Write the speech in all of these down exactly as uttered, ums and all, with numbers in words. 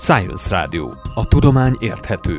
Science Radio. A tudomány érthető.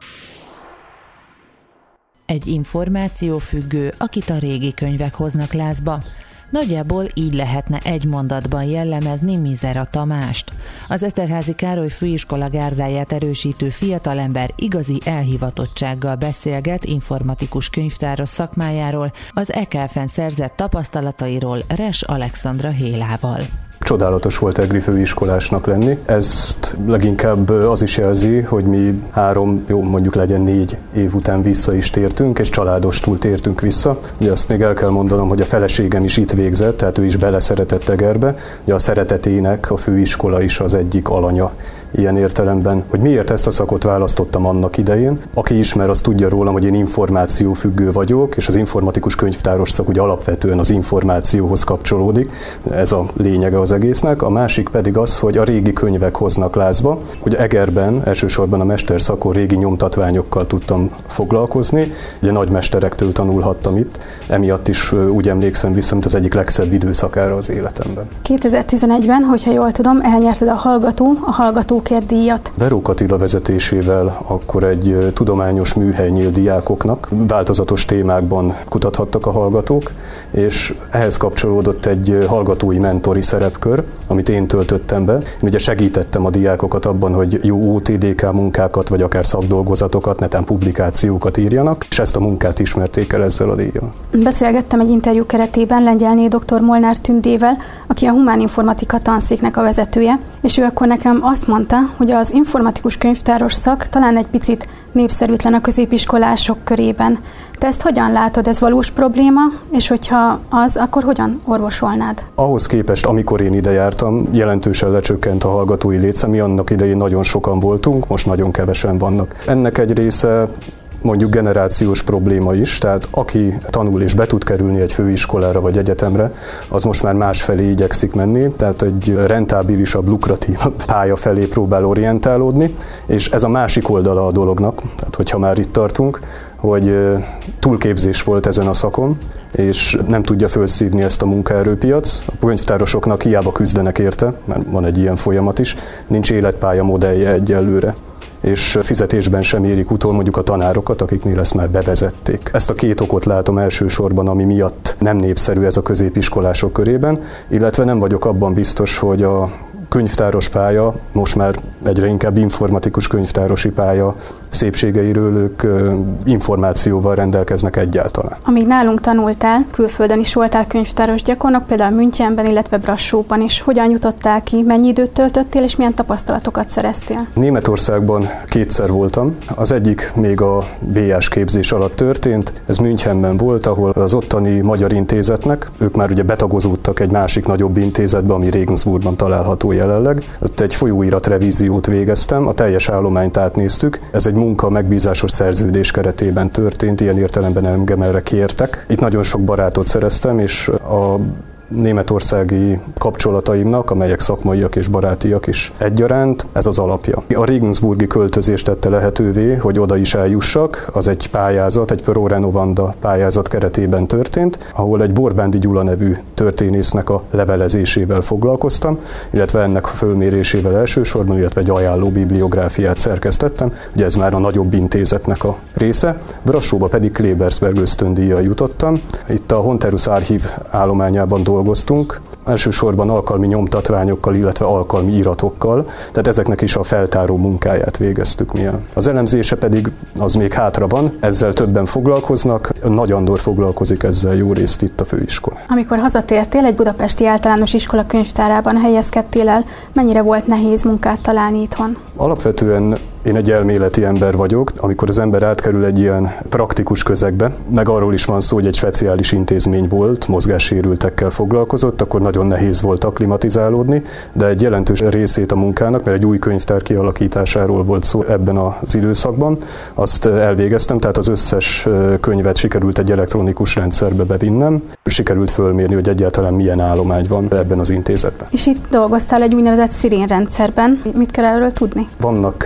Egy információfüggő, akit a régi könyvek hoznak lázba. Nagyjából így lehetne egy mondatban jellemezni Mizera Tamást. Az Eszterházy Károly Főiskola gárdáját erősítő fiatalember igazi elhivatottsággal beszélget informatikus könyvtáros szakmájáról, az é ká ef-en szerzett tapasztalatairól Res Alexandra Hélával. Csodálatos volt egri főiskolásnak lenni. Ezt leginkább az is jelzi, hogy mi három, jó mondjuk legyen négy év után vissza is tértünk, és családostul tértünk vissza. Ugye azt még el kell mondanom, hogy a feleségem is itt végzett, tehát ő is beleszeretett Egerbe. Ugye a szeretetének a főiskola is az egyik alanya ilyen értelemben. Hogy miért ezt a szakot választottam annak idején? Aki ismer, az tudja rólam, hogy én információfüggő vagyok, és az informatikus könyvtáros szak ugye alapvetően az információhoz kapcsolódik. Ez a lényege az egésznek. A másik pedig az, hogy a régi könyvek hoznak lázba. Ugye Egerben elsősorban a mesterszakon régi nyomtatványokkal tudtam foglalkozni. Ugye nagymesterektől tanulhattam itt. Emiatt is úgy emlékszem vissza, mint az egyik legszebb időszakára az életemben. kétezer-tizenegyben, hogyha jól tudom, elnyerted a hallgató, a hallgató díjat. Verók Attila vezetésével akkor egy tudományos műhely nyílt diákoknak. Változatos témákban kutathattak a hallgatók, és ehhez kapcsolódott egy hallgatói mentori szerepkör, amit én töltöttem be. Én ugye segítettem a diákokat abban, hogy jó o té dé ká munkákat, vagy akár szakdolgozatokat, netán publikációkat írjanak, és ezt a munkát ismerték el ezzel a díjjal. Beszélgettem egy interjú keretében Lengyelné dr. Molnár Tündével, aki a humán informatika tanszéknek a vezetője, és ő akkor nekem azt mondta, hogy az informatikus könyvtáros szak talán egy picit népszerűtlen a középiskolások körében. Te ezt hogyan látod, ez valós probléma, és hogyha az, akkor hogyan orvosolnád? Ahhoz képest, amikor én ide jártam, jelentősen lecsökkent a hallgatói létszám, mi annak idején nagyon sokan voltunk, most nagyon kevesen vannak. Ennek egy része mondjuk generációs probléma is, tehát aki tanul és be tud kerülni egy főiskolára vagy egyetemre, az most már másfelé igyekszik menni, tehát egy rentábilisabb, lukratívabb pálya felé próbál orientálódni, és ez a másik oldala a dolognak, tehát hogyha már itt tartunk, hogy túlképzés volt ezen a szakon, és nem tudja felszívni ezt a munkaerőpiac. A könyvtárosoknak hiába küzdenek érte, mert van egy ilyen folyamat is, nincs életpálya modellje egyelőre, és fizetésben sem érik utol mondjuk a tanárokat, akiknél ezt már bevezették. Ezt a két okot látom elsősorban, ami miatt nem népszerű ez a középiskolások körében, illetve nem vagyok abban biztos, hogy a könyvtáros pálya, most már egyre inkább informatikus könyvtárosi pálya szépségeiről ők információval rendelkeznek egyáltalán. Amíg nálunk tanultál, külföldön is voltál könyvtáros gyakornok, például Münchenben, illetve Brassóban is. Hogyan jutottál ki, mennyi időt töltöttél, és milyen tapasztalatokat szereztél? Németországban kétszer voltam. Az egyik még a bé á es képzés alatt történt. Ez Münchenben volt, ahol az ottani magyar intézetnek, ők már ugye betagozódtak egy másik nagyobb intézetbe, ami Regensburgban található jelenleg. Ott egy folyóirat revíziót végeztem, a teljes állományt átnéztük. Ez egy munka megbízásos szerződés keretében történt, ilyen értelemben engem erre kértek. Itt nagyon sok barátot szereztem, és a németországi kapcsolataimnak, amelyek szakmaiak és barátiak is egyaránt, ez az alapja. A regensburgi költözést tette lehetővé, hogy oda is eljussak, az egy pályázat, egy Pro Renovanda pályázat keretében történt, ahol egy Borbándi Gyula nevű történésznek a levelezésével foglalkoztam, illetve ennek a fölmérésével elsősorban, illetve egy ajánló bibliográfiát szerkesztettem, ugye ez már a nagyobb intézetnek a része. Brassóba pedig Klebersberg ösztöndíjjal jutottam. Itt a Honterus Archív állományában dolgoztam, dolgoztunk, elsősorban alkalmi nyomtatványokkal, illetve alkalmi iratokkal, tehát ezeknek is a feltáró munkáját végeztük mi. Az elemzése pedig az még hátra van, ezzel többen foglalkoznak, Nagy Andor foglalkozik ezzel jó részt itt a főiskola. Amikor hazatértél, egy budapesti általános iskola könyvtárában helyezkedtél el, mennyire volt nehéz munkát találni itthon? Alapvetően én egy elméleti ember vagyok, amikor az ember átkerül egy ilyen praktikus közegbe, meg arról is van szó, hogy egy speciális intézmény volt, mozgássérültekkel foglalkozott, akkor nagyon nehéz volt akklimatizálódni, de egy jelentős részét a munkának, mert egy új könyvtár kialakításáról volt szó ebben az időszakban, azt elvégeztem, tehát az összes könyvet sikerült egy elektronikus rendszerbe bevinnem, sikerült fölmérni, hogy egyáltalán milyen állomány van ebben az intézetben. És itt dolgoztál egy úgynevezett Szirin rendszerben. Mit kell erről tudni? Vannak különböző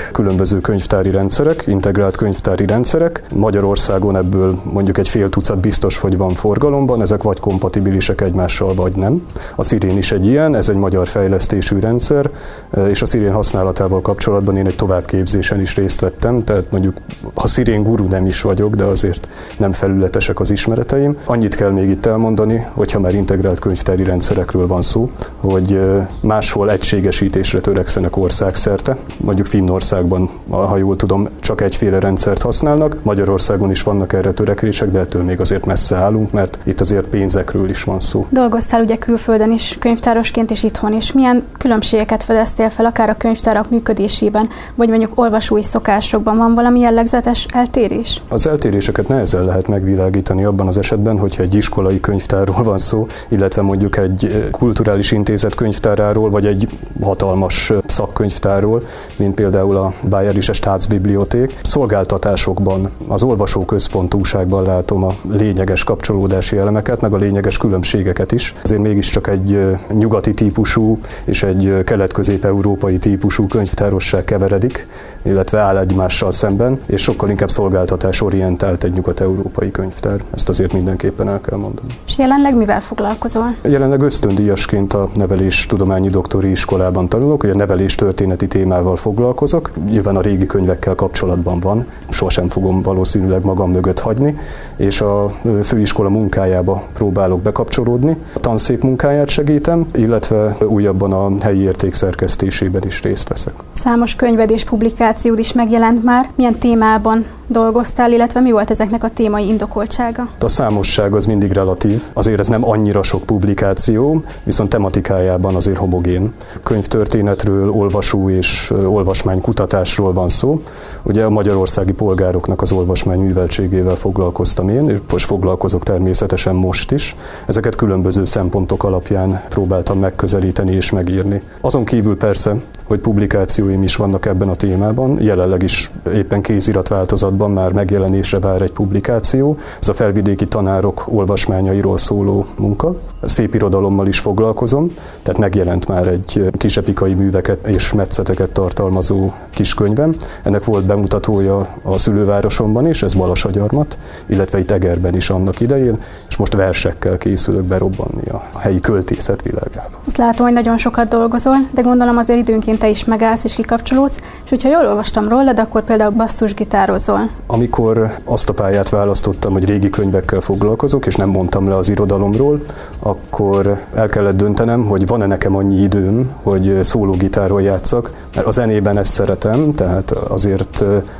különböző könyvtári rendszerek, integrált könyvtári rendszerek. Magyarországon ebből mondjuk egy fél tucat biztos, hogy van forgalomban, ezek vagy kompatibilisek egymással, vagy nem. A Szirén is egy ilyen, ez egy magyar fejlesztésű rendszer, és a Szirén használatával kapcsolatban én egy továbbképzésen is részt vettem, tehát mondjuk a Szirén guru nem is vagyok, de azért nem felületesek az ismereteim. Annyit kell még itt elmondani, hogyha már integrált könyvtári rendszerekről van szó, hogy máshol egységesítésre törekszenek országszerte. Mondjuk Finnországban, ha jól tudom, csak egyféle rendszert használnak. Magyarországon is vannak erre törekvések, de ettől még azért messze állunk, mert itt azért pénzekről is van szó. Dolgoztál ugye külföldön is könyvtárosként és itthon is. Milyen különbségeket fedeztél fel akár a könyvtárak működésében, vagy mondjuk olvasói szokásokban? Van valami jellegzetes eltérés? Az eltéréseket nehezen lehet megvilágítani abban az esetben, hogyha egy iskolai könyvtárról van szó, illetve mondjuk egy kulturális intézet könyvtáráról, vagy egy hatalmas szakkönyvtárról, mint például a Bayerische Staatsbibliothek. Szolgáltatásokban, az olvasóközpontúságban látom a lényeges kapcsolódási elemeket, meg a lényeges különbségeket is. Azért mégiscsak egy nyugati típusú és egy kelet-közép-európai típusú könyvtárosság keveredik, illetve áll egymással szemben, és sokkal inkább szolgáltatásorientált egy nyugat-európai könyvtár. Ezt azért mindenképpen el kell mondani. És jelenleg mivel foglalkozol? Jelenleg ösztöndíjasként a neveléstudományi doktori iskolában tanulok, hogy a neveléstörténeti témával foglalkozok. Nyilván a régi könyvekkel kapcsolatban van, sosem fogom valószínűleg magam mögött hagyni, és a főiskola munkájába próbálok bekapcsolódni. A tanszék munkáját segítem, illetve újabban a helyi érték szerkesztésében is részt veszek. Számos könyved és publikációd is megjelent már. Milyen témában dolgoztál, illetve mi volt ezeknek a témai indokoltsága? A számosság az mindig relatív, azért ez nem annyira sok publikáció, viszont tematikájában azért homogén. Könyvtörténetről, olvasó és olvasmánykutatásról van szó. Ugye a magyarországi polgároknak az olvasmány műveltségével foglalkoztam én, és most foglalkozok természetesen most is. Ezeket különböző szempontok alapján próbáltam megközelíteni és megírni. Azon kívül persze, hogy publikációim is vannak ebben a témában, jelenleg is éppen kéziratváltozatban már megjelenésre vár egy publikáció. Ez a felvidéki tanárok olvasmányairól szóló munka. Szépirodalommal is foglalkozom, tehát megjelent már egy kisepikai műveket és metszeteket tartalmazó kiskönyvem. Ennek volt bemutatója a szülővárosomban is, ez Balasagyarmat, illetve itt Egerben is annak idején, és most versekkel készülök berobbanni a helyi költészet világába. Azt látom, hogy nagyon sokat dolgozol, de gondolom azért időnként te is megállsz és kikapcsolódsz, és hogyha jól olvastam rólad, akkor például basszusgitározol. Amikor azt a pályát választottam, hogy régi könyvekkel foglalkozok, és nem mondtam le az irodalomról, akkor el kellett döntenem, hogy van-e nekem annyi időm, hogy szólógitáron játszak, mert a zenében ezt szeretem, tehát azért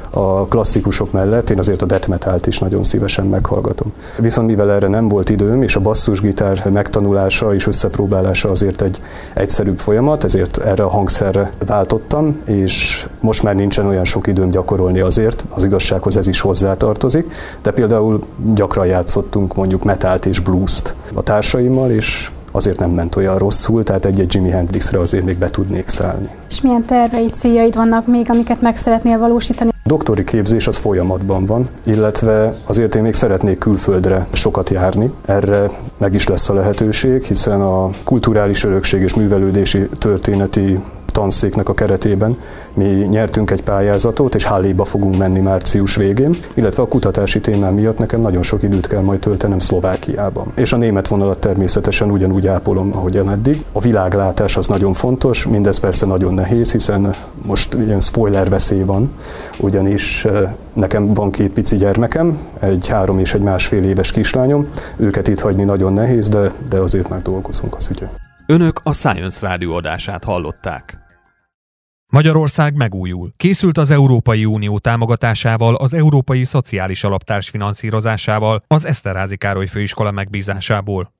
a klasszikusok mellett én azért a death metalt is nagyon szívesen meghallgatom. Viszont mivel erre nem volt időm, és a basszusgitár megtanulása és összepróbálása azért egy egyszerűbb folyamat, ezért erre a hangszerre váltottam, és most már nincsen olyan sok időm gyakorolni azért, az igazsághoz ez is hozzátartozik, de például gyakran játszottunk mondjuk metált és bluest a társaimmal, és azért nem ment olyan rosszul, tehát egy-egy Jimi Hendrixre azért még be tudnék szállni. És milyen terveid, céljaid vannak még, amiket meg szeretnél valósítani? A doktori képzés az folyamatban van, illetve azért én még szeretnék külföldre sokat járni. Erre meg is lesz a lehetőség, hiszen a kulturális örökség és művelődési történeti tanszéknek a keretében mi nyertünk egy pályázatot, és Halléba fogunk menni március végén, illetve a kutatási témám miatt nekem nagyon sok időt kell majd töltenem Szlovákiában. És a német vonalat természetesen ugyanúgy ápolom, ahogyan eddig. A világlátás az nagyon fontos, mindez persze nagyon nehéz, hiszen most ilyen spoiler veszély van, ugyanis nekem van két pici gyermekem, egy három és egy másfél éves kislányom, őket itt hagyni nagyon nehéz, de, de azért már dolgozunk az ügyön. Önök a Science Rádió adását hallották. Magyarország megújul. Készült az Európai Unió támogatásával, az Európai Szociális Alap társfinanszírozásával, az Eszterházy Károly Főiskola megbízásából.